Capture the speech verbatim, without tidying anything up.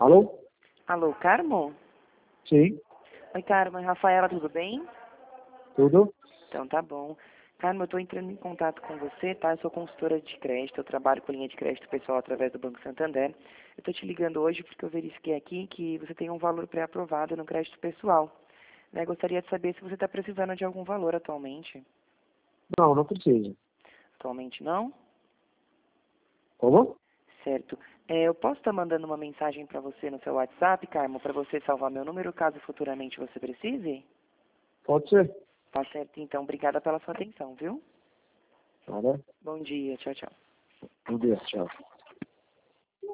Alô? Alô, Carmo? Sim, Oi, Carmo, é Rafaela, tudo bem? tudo? Então tá bom. Carmo, eu estou entrando em contato com você, tá? Eu sou consultora de crédito, eu trabalho com linha de crédito pessoal através do Banco Santander. Eu estou te ligando hoje porque eu verifiquei aqui que você tem um valor pré-aprovado no crédito pessoal. Né? Gostaria de saber se você está precisando de algum valor atualmente. Não, não precisa. Atualmente não? Como? Certo. É, eu posso estar mandando uma mensagem para você no seu WhatsApp, Carmo, para você salvar meu número caso futuramente você precise? Pode ser. Tá certo, então. Obrigada pela sua atenção, viu? Tá, né? Bom dia. Tchau, tchau. Bom dia, tchau.